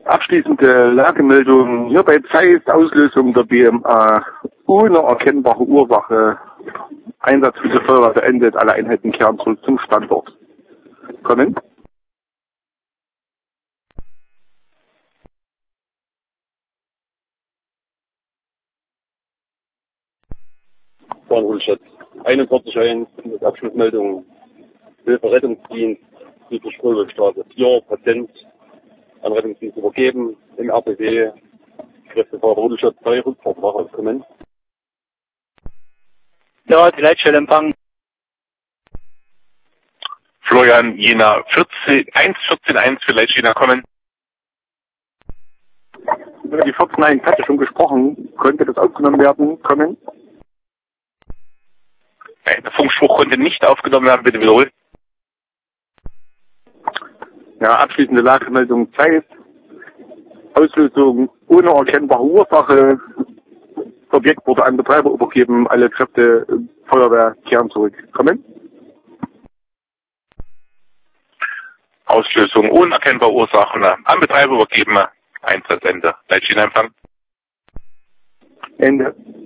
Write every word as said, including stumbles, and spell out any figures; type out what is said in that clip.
Abschließende Lagemeldung hier bei Zeiss, Auslösung der B M A ohne erkennbare Ursache. Einsatz für die Feuerwehr beendet, alle Einheiten kehren zurück zum Standort. Kommen. Bahnhofstadt einundvierzig eins, Abschlussmeldung, Hilfe Rettungsdienst, südlich Kohlwegstraße vier, Patient an Rettungsdienst übergeben, im R P W, Kräftefahrer Rudolstadt zwei, Rückfahrtwache, kommen. Ja, die Leitstelle empfangen. Florian Jena vierzehn, eins vierzehn eins für Leitstelle kommen. Die vierzehn eins hatte schon gesprochen, könnte das aufgenommen werden, kommen. Nein, der Funkspruch konnte nicht aufgenommen werden, bitte wiederholen. Ja, abschließende Lagemeldung Zeiss. Auslösung ohne erkennbare Ursache. Objekt wurde an Betreiber übergeben, alle Kräfte Feuerwehr kehren zurück. Kommen. Auslösung ohne erkennbare Ursachen an Betreiber übergeben. Einsatzende. Leitstelle Empfang. Ende.